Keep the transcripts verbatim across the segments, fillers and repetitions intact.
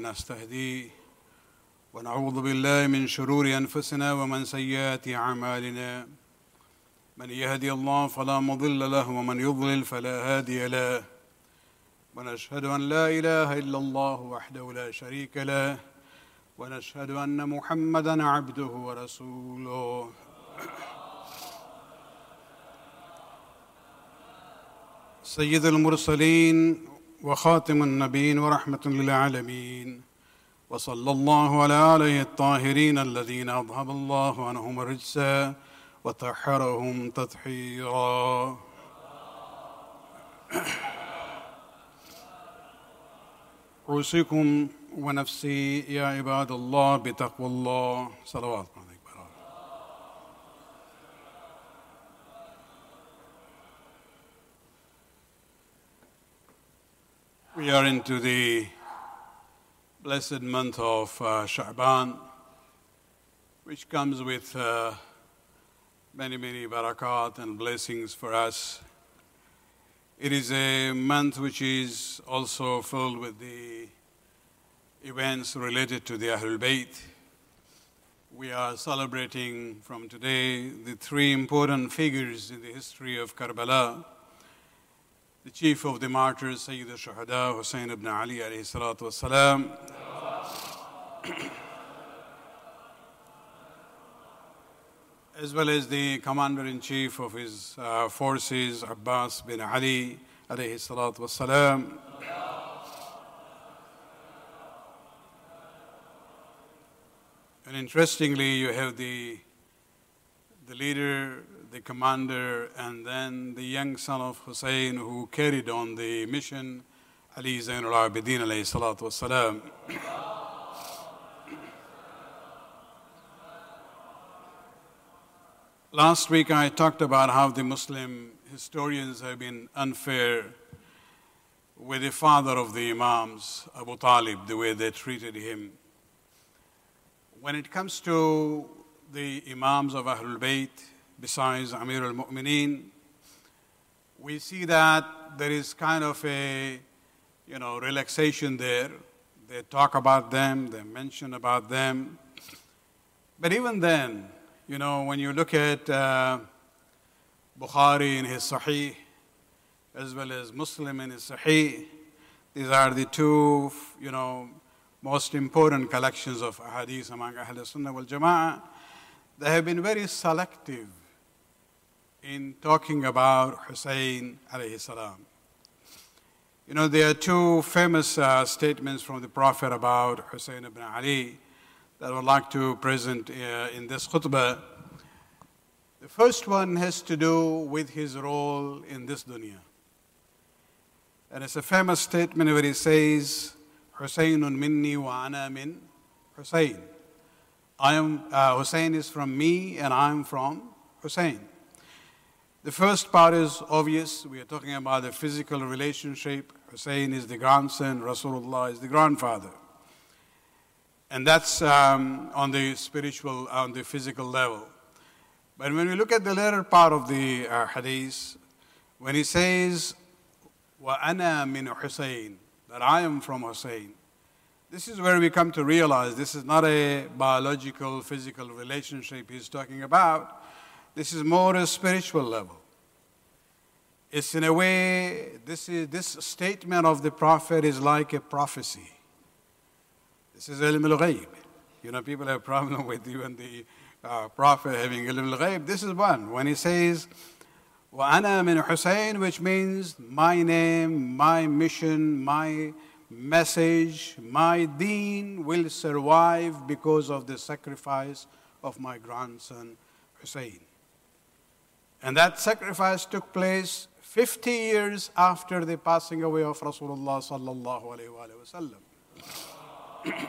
ونستهديه ونعوذ بالله من شرور أنفسنا ومن سيئات أعمالنا من يهدي الله فلا مضل له ومن يضلل فلا هادي له ونشهد أن لا إله إلا الله وحده لا شريك له ونشهد أن محمدًا عبده ورسوله سيد المرسلين وخاتم النبيين ورحمة للعالمين وصلى الله على آله الطاهرين الذين أذهب الله عنهم الرجس وطهرهم تطهيرا. أوصيكم ونفسي يا عباد الله بتقوى الله. صلوات عليك. We are into the blessed month of uh, Sha'ban, which comes with uh, many, many barakat and blessings for us. It is a month which is also filled with the events related to the Ahlul Bayt. We are celebrating from today the three important figures in the history of Karbala. The chief of the martyrs, Sayyid al-Shuhada, Hussein ibn Ali alayhi salatu wassalam. As well as the commander-in-chief of his uh, forces, Abbas bin Ali alayhi salatu wassalam. And interestingly, you have the, the leader, the commander, and then the young son of Hussein who carried on the mission, Ali Zain al-Abidin alayhi salatu wassalam. Last week I talked about how the Muslim historians have been unfair with the father of the Imams, Abu Talib, the way they treated him. When it comes to the Imams of Ahlul Bayt, besides Amir al-Mu'mineen, we see that there is kind of a, you know, relaxation there. They talk about them, they mention about them. But even then, you know, when you look at uh, Bukhari in his Sahih, as well as Muslim in his Sahih, these are the two, you know, most important collections of hadith among Ahl Sunnah wal Jama'ah. They have been very selective in talking about Hussein alayhi salam. You know, there are two famous uh, statements from the Prophet about Hussein ibn Ali that I would like to present uh, in this khutbah. The first one has to do with his role in this dunya. And it's a famous statement where he says, Husaynun minni wa ana min Husayn. I am, uh, Hussein is from me and I am from Hussein. The first part is obvious. We are talking about the physical relationship. Hussein is the grandson, Rasulullah is the grandfather. And that's um, on the spiritual, on the physical level. But when we look at the later part of the uh, hadith, when he says, وَأَنَا مِنْ Hussein, that I am from Hussein, this is where we come to realize this is not a biological, physical relationship he's talking about. This is more a spiritual level. It's in a way, this, is, this statement of the Prophet is like a prophecy. This is ilm al-ghayb. You know, people have a problem with even the uh, Prophet having ilm al-ghayb. This is one. When he says, وَأَنَا مِنْ Hussein, which means my name, my mission, my message, my deen will survive because of the sacrifice of my grandson Hussein. And that sacrifice took place fifty years after the passing away of Rasulullah sallallahu alayhi wa sallam.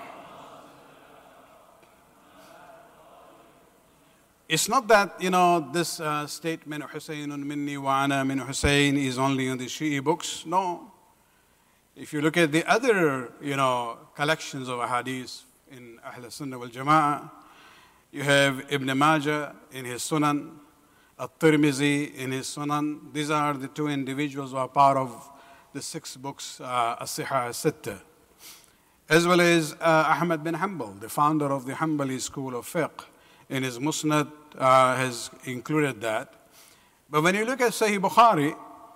It's not that, you know, this uh, statement, Husaynun minni wa ana min Husayn, is only in the Shi'i books. No. If you look at the other, you know, collections of hadith in Ahl Sunnah wal Jama'ah, you have Ibn Majah in his Sunan, At-Tirmizi in his Sunan. These are the two individuals who are part of the six books, uh, As-Sihah As-Sittah. as well as uh, Ahmad bin Hanbal, the founder of the Hanbali school of fiqh, in his Musnad uh, has included that. But when you look at Sahih Bukhari,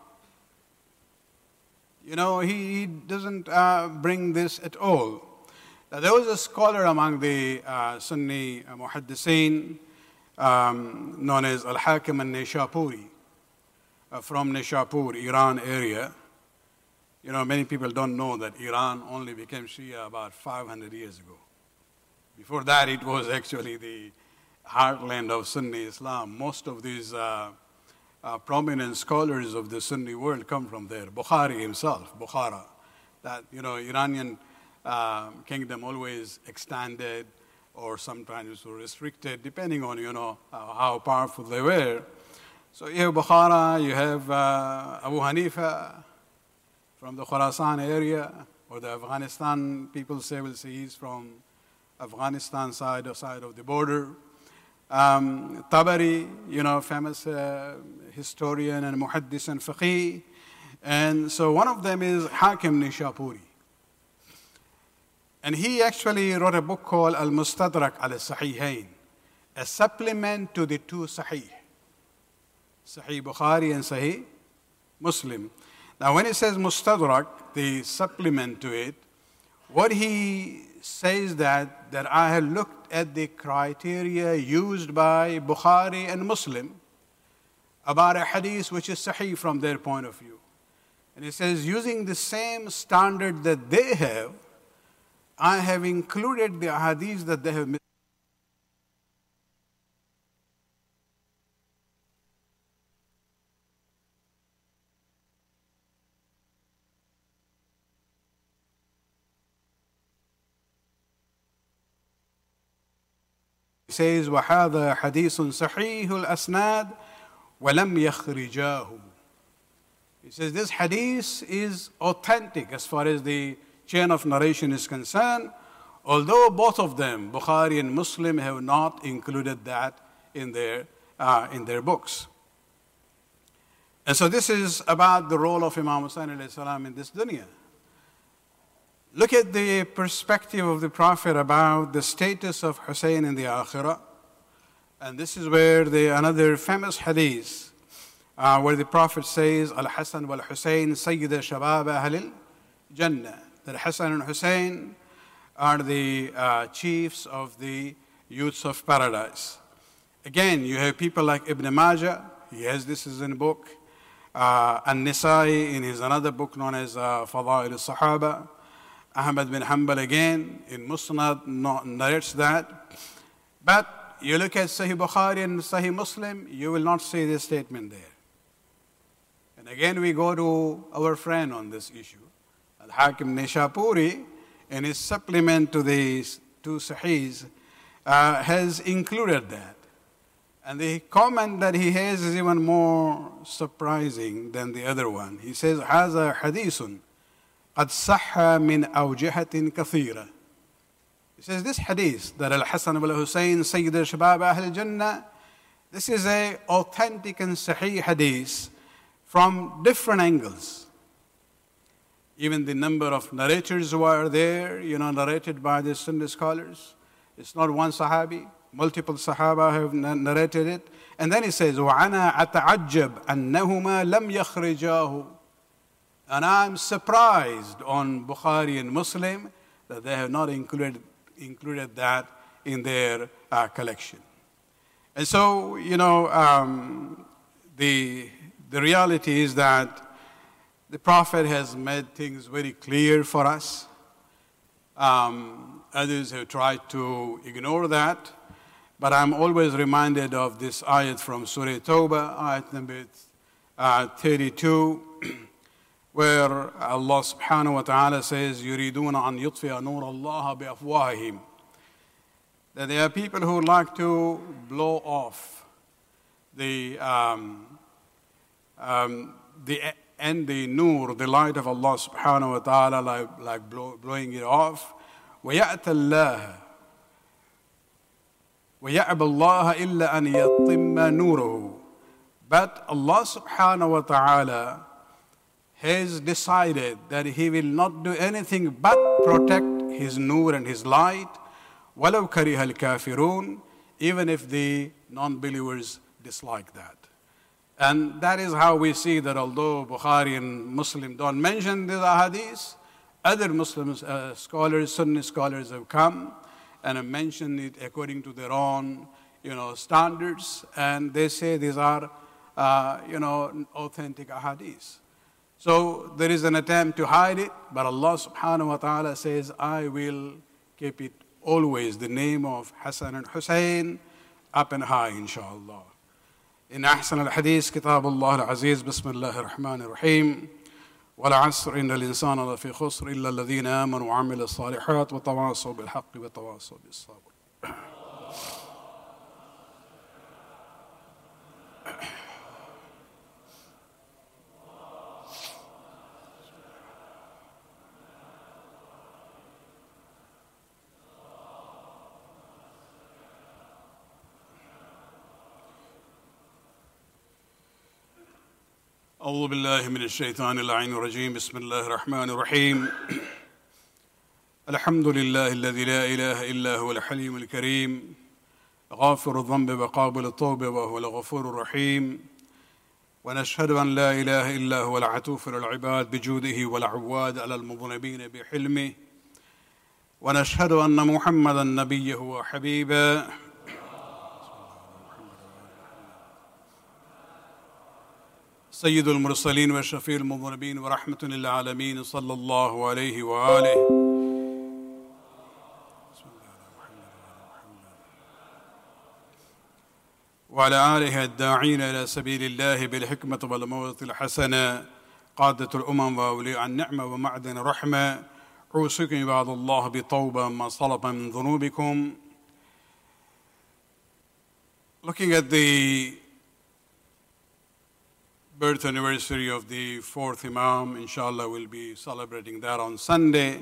you know, he, he doesn't uh, bring this at all. Now, there was a scholar among the uh, Sunni uh, Muhaddiseen um, known as Al-Hakim al-Nishapuri uh, from Nishapur, Iran area. You know, many people don't know that Iran only became Shia about five hundred years ago. Before that, it was actually the heartland of Sunni Islam. Most of these uh, uh, prominent scholars of the Sunni world come from there. Bukhari himself, Bukhara, that, you know, Iranian uh, kingdom always expanded or sometimes were restricted, depending on, you know, uh, how powerful they were. So you have Bukhara, you have uh, Abu Hanifa from the Khorasan area, or the Afghanistan people say, will say he's from Afghanistan side or side of the border. Um, Tabari, you know, famous uh, historian and muhaddis and faqih. And so one of them is Hakim Nishapuri. And he actually wrote a book called Al-Mustadrak al-Sahihain, a supplement to the two Sahih, Sahih Bukhari and Sahih Muslim. Now, when it says Mustadrak, the supplement to it, what he says that, that I have looked at the criteria used by Bukhari and Muslim about a hadith which is Sahih from their point of view. And he says, using the same standard that they have, I have included the hadiths that they have missed. He says, وَهَذَا حَدِيثٌ صَحِيحُ الْأَسْنَادِ وَلَمْ يَخْرِجَاهُ. He says, this hadith is authentic as far as the chain of narration is concerned, although both of them, Bukhari and Muslim, have not included that in their, uh, in their books. And so this is about the role of Imam Hussain alayhi salam in this dunya. Look at the perspective of the Prophet about the status of Hussein in the Akhirah. And this is where the another famous hadith, uh, where the Prophet says, Al-Hasan wal-Hussein Sayyida Shabab Ahlil Jannah. That Hassan and Hussein are the uh, chiefs of the youths of paradise. Again, you have people like Ibn Majah, he has this as in a book, uh, An-Nisai in his another book known as uh, Fada'il al-Sahaba, Ahmad bin Hanbal again in Musnad narrates that. But you look at Sahih Bukhari and Sahih Muslim, you will not see this statement there. And again, we go to our friend on this issue. Al-Hakim Nishapuri, in his supplement to these two Sahihs, uh, has included that. And the comment that he has is even more surprising than the other one. He says, هذا حديث قد صح من أوجهة كثيرة. He says, this hadith that Al-Hasan wal-Hussein Sayyid al-Shabab Ahl al-Jannah, this is a authentic and Sahih hadith from different angles. Even the number of narrators who are there, you know, narrated by the Sunni scholars. It's not one Sahabi, multiple Sahaba have narrated it. And then he says, وَعَنَا أَتَعَجَّبْ أَنَّهُمَا لَمْ يَخْرِجَاهُ. And I'm surprised on Bukhari and Muslim that they have not included, included that in their uh, collection. And so, you know, um, the, the reality is that the Prophet has made things very clear for us. Um, others have tried to ignore that. But I'm always reminded of this ayat from Surah Tawbah, ayat number uh, thirty-two, where Allah subhanahu wa ta'ala says, يُرِيدُونَ أَن يُطْفِئَ نُورَ اللَّهَ بِأَفْوَاهِهِمْ. That there are people who like to blow off the, um, um, the and the nur, the light of Allah subhanahu wa ta'ala, like, like blow, blowing it off. وَيَأْتَ اللَّهَ وَيَعْبَ اللَّهَ إِلَّا أَنْ يَطِمَّ نُورُهُ. But Allah subhanahu wa ta'ala has decided that He will not do anything but protect His nur and His light. وَلَوْ كَرِهَ الْكَافِرُونَ, even if the non-believers dislike that. And that is how we see that although Bukhari and Muslim don't mention these ahadith, other Muslim uh, scholars, Sunni scholars have come and have mentioned it according to their own, you know, standards, and they say these are, uh, you know, authentic ahadith. So there is an attempt to hide it, but Allah subhanahu wa ta'ala says, I will keep it always, the name of Hassan and Hussein, up and high, inshallah. In أحسن الحديث كتاب الله العزيز بسم الله الرحمن الرحيم والعصر إن الإنسان لفي خسر إلا الذين آمنوا وعملوا الصالحات وتواصوا بالحق وتواصوا بالصبر. أعوذ بالله من الشيطان اللعين الرجيم بسم الله الرحمن الرحيم الحمد لله الذي لا إله إلا هو الحليم الكريم غافر الذنب وقابل التوبة وهو الغفور الرحيم ونشهد أن لا إله إلا هو العطوف للعباد بجوده والعواد على المذنبين بحلمه ونشهد أن محمدا نبيه وحبيبه سيد المرسلين وشفيع المذنبين ورحمة للعالمين صلى الله عليه وآله وعلى آله الداعين إلى سبيل الله بالحكمة والموعظة الحسنة قادة الأمم وأولياء النعمة ومعدن الرحمة أوصيكم عباد الله بتوبة ما صلب من ذنوبكم. Looking at the birth anniversary of the fourth Imam, inshallah we'll be celebrating that on Sunday.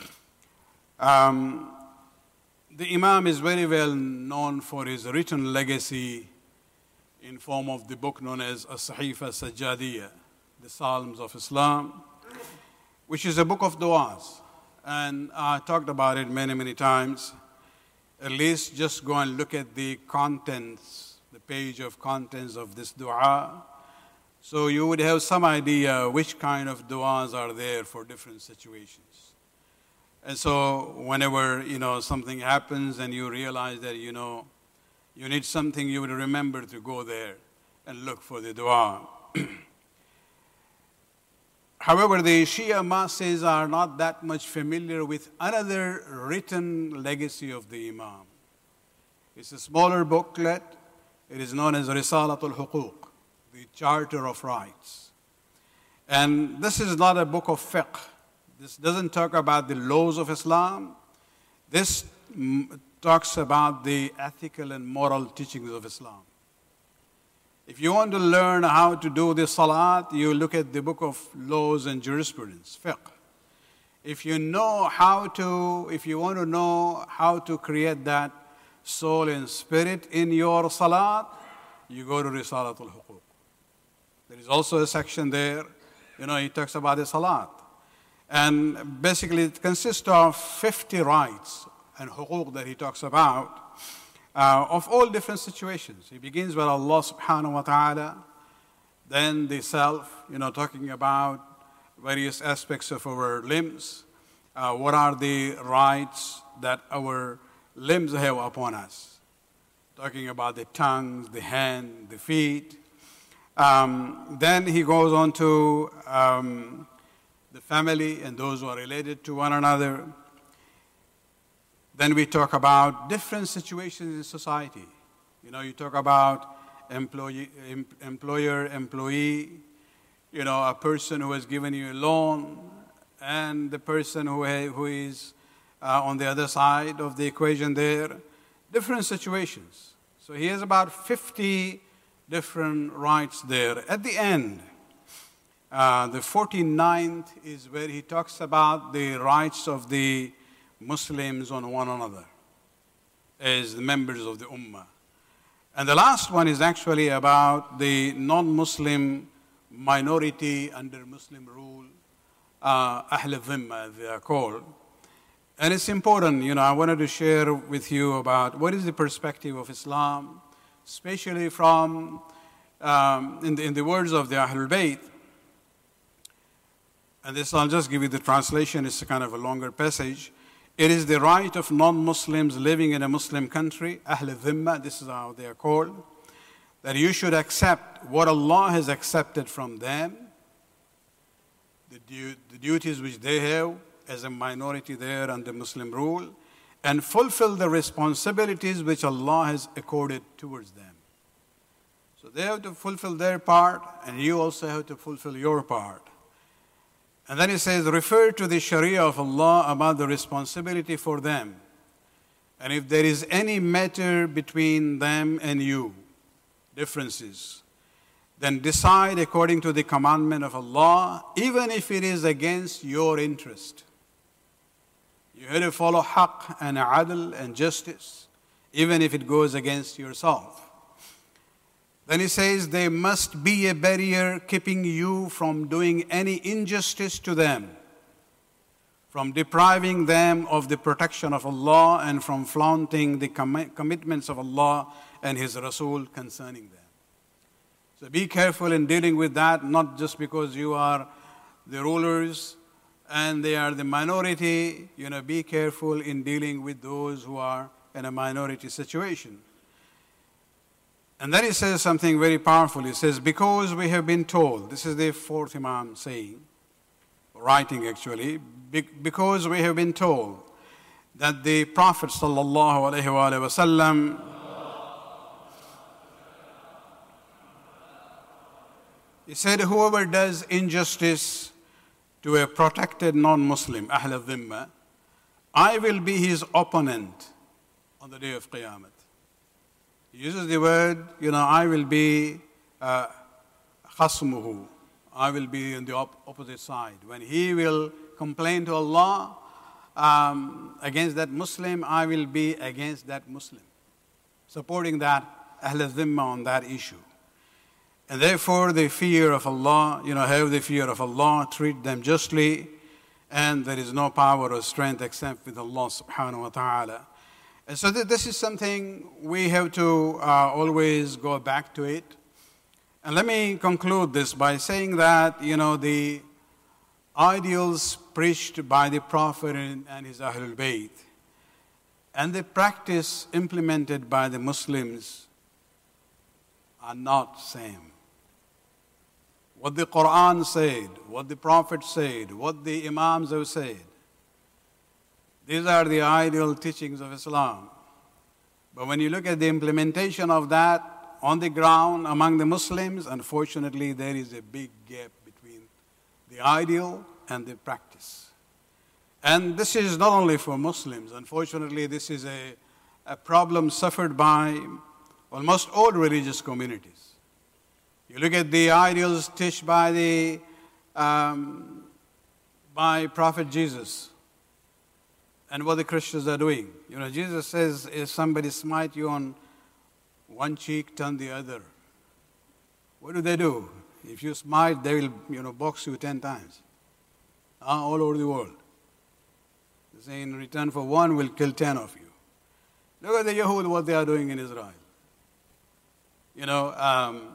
Um, the Imam is very well known for his written legacy in form of the book known as As-Sahifa Sajjadiyya, the Psalms of Islam, which is a book of du'as. And I talked about it many, many times. At least just go and look at the contents, the page of contents of this du'a. So you would have some idea which kind of du'as are there for different situations. And so whenever, you know, something happens and you realize that, you know, you need something, you would remember to go there and look for the du'a. However, the Shia masses are not that much familiar with another written legacy of the Imam. It's a smaller booklet. It is known as Risalatul Huquq, the Charter of Rights. And this is not a book of fiqh. This doesn't talk about the laws of Islam. This talks about the ethical and moral teachings of Islam. If you want to learn how to do the salat, you look at the book of laws and jurisprudence, fiqh. If you know how to, if you want to know how to create that soul and spirit in your salat, you go to Risalatul Huquq. There is also a section there, you know, he talks about the salat. And basically it consists of fifty rights and huquq that he talks about uh, of all different situations. He begins with Allah subhanahu wa ta'ala, then the self, you know, talking about various aspects of our limbs. Uh, what are the rights that our limbs have upon us? Talking about the tongues, the hand, the feet. Um, then he goes on to um, the family and those who are related to one another. Then we talk about different situations in society. You know, you talk about employee, em, employer, employee, you know, a person who has given you a loan, and the person who, who is uh, on the other side of the equation there. Different situations. So he has about fifty different rights there. At the end, uh, the forty-ninth is where he talks about the rights of the Muslims on one another as the members of the Ummah. And the last one is actually about the non-Muslim minority under Muslim rule, uh, Ahl al-Dhimma, as they are called. And it's important, you know, I wanted to share with you about what is the perspective of Islam, especially from, um, in, the, in the words of the Ahlul Bayt. And this, I'll just give you the translation, it's a kind of a longer passage. It is the right of non-Muslims living in a Muslim country, Ahl al-Dhimma, this is how they are called, that you should accept what Allah has accepted from them, the, du the duties which they have as a minority there under Muslim rule, and fulfill the responsibilities which Allah has accorded towards them. So they have to fulfill their part, and you also have to fulfill your part. And then he says, refer to the Sharia of Allah about the responsibility for them. And if there is any matter between them and you, differences, then decide according to the commandment of Allah, even if it is against your interest. You have to follow haqq and adl and justice, even if it goes against yourself. Then he says, there must be a barrier keeping you from doing any injustice to them, from depriving them of the protection of Allah, and from flaunting the com commitments of Allah and His Rasul concerning them. So be careful in dealing with that, not just because you are the rulers and they are the minority. You know, be careful in dealing with those who are in a minority situation. And then he says something very powerful. He says, because we have been told, this is the fourth Imam saying, writing actually, because we have been told that the Prophet sallallahu alaihi wasallam he said, whoever does injustice to a protected non-Muslim, Ahl al-Dhimma, I will be his opponent on the day of Qiyamah. He uses the word, you know, I will be uh, khasmuhu. I will be on the op opposite side. When he will complain to Allah um, against that Muslim, I will be against that Muslim, supporting that Ahl al-Dhimma on that issue. And therefore, the fear of Allah, you know, have the fear of Allah, treat them justly, and there is no power or strength except with Allah subhanahu wa ta'ala. And so th this is something we have to uh, always go back to it. And let me conclude this by saying that, you know, the ideals preached by the Prophet and, and his Ahlul Bayt, and the practice implemented by the Muslims are not same. What the Quran said, what the Prophet said, what the Imams have said, these are the ideal teachings of Islam. But when you look at the implementation of that on the ground among the Muslims, unfortunately there is a big gap between the ideal and the practice. And this is not only for Muslims. Unfortunately, this is a, a problem suffered by almost all religious communities. You look at the ideals taught by the um, by Prophet Jesus, and what the Christians are doing. You know, Jesus says, if somebody smite you on one cheek, turn the other. What do they do? If you smite, they will, you know, box you ten times, uh, all over the world. They say, in return for one, we'll kill ten of you. Look at the Yahud, what they are doing in Israel. You know, um,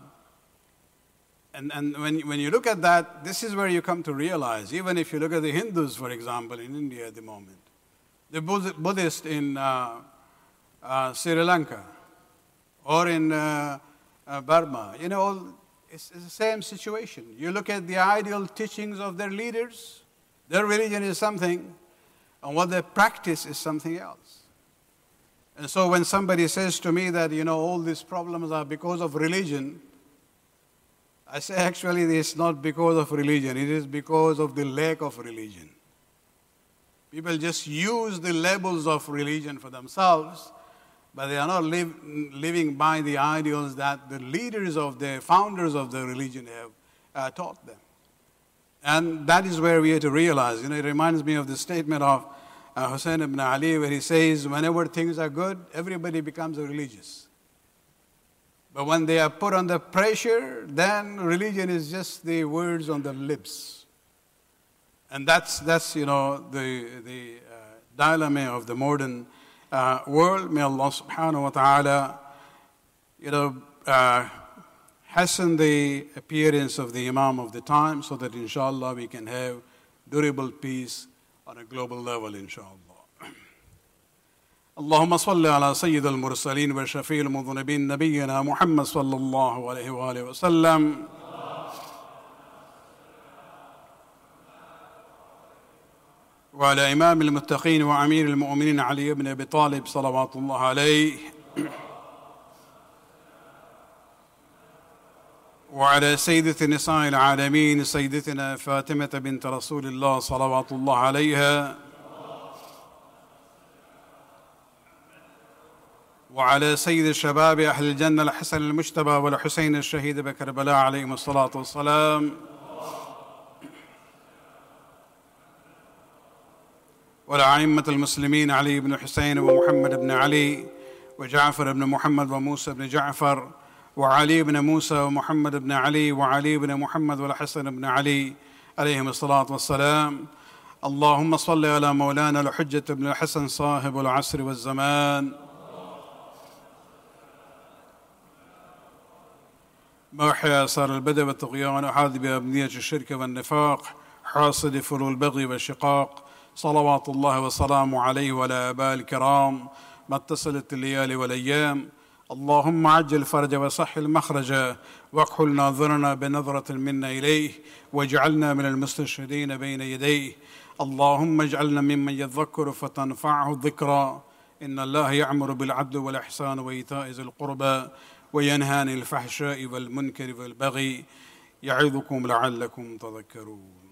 And, and when, when you look at that, this is where you come to realize, even if you look at the Hindus, for example, in India at the moment, the Buddhists in uh, uh, Sri Lanka, or in uh, uh, Burma, you know, it's, it's the same situation. You look at the ideal teachings of their leaders, their religion is something, and what they practice is something else. And so when somebody says to me that, you know, all these problems are because of religion, I say, actually, it's not because of religion. It is because of the lack of religion. People just use the labels of religion for themselves, but they are not live, living by the ideals that the leaders of the founders of the religion have uh, taught them. And that is where we have to realize. You know, it reminds me of the statement of uh, Hussein ibn Ali, where he says, whenever things are good, everybody becomes religious. But when they are put under pressure, then religion is just the words on the lips. And that's, that's you know, the, the uh, dilemma of the modern uh, world. May Allah subhanahu wa ta'ala, you know, uh, hasten the appearance of the Imam of the time so that inshallah we can have durable peace on a global level, inshallah. اللهم صل على سيد المرسلين وشفيع المذنبين نبينا محمد صلى الله عليه وآله وسلم وعلى إمام المتقين وأمير المؤمنين علي بن أبي طالب صلوات الله عليه وعلى سيدة نساء العالمين سيدتنا فاطمة بنت رسول الله صلوات الله عليها وعلى سيد الشباب أهل الجنة الحسن المجتبى والحسين الشهيد بكربلاء عليهم الصلاة والسلام والأئمة المسلمين علي بن حسين ومحمد بن علي وجعفر بن محمد وموسى بن جعفر وعلي بن موسى ومحمد بن علي وعلي بن محمد والحسن بن علي عليهم الصلاة والسلام. اللهم صل على مولانا الحجة بن الحسن صاحب العصر والزمان محيا آثار البدء والطغيان وحاذ بأبنية الشرك والنفاق حاصد فلو البغي والشقاق صلوات الله وسلامه عليه وعلى آبائه الكرام ما اتصلت الليالي والأيام. اللهم عجل فرج وصح المخرج واكحل ناظرنا بنظرة منا إليه واجعلنا من المستشهدين بين يديه. اللهم اجعلنا ممن يذكر فتنفعه الذكرى. إن الله يأمر بالعدل والإحسان وإيتاء ذي القربى وينهى عن الفحشاء والمنكر والبغي يعظكم لعلكم تذكرون.